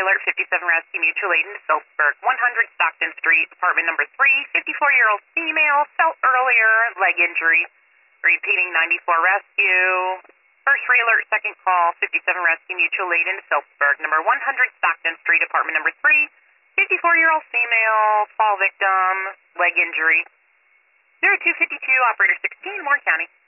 alert, 57 Rescue Mutual Aid in Phillipsburg, 100 Stockton Street, apartment number 3, 54-year-old female, felt earlier, leg injury. Repeating 94 Rescue. First alert, second call, 57 Rescue Mutual Aid in Phillipsburg, number 100 Stockton Street, apartment number 3, 54-year-old female, fall victim, leg injury. 0252, operator 16, Warren County.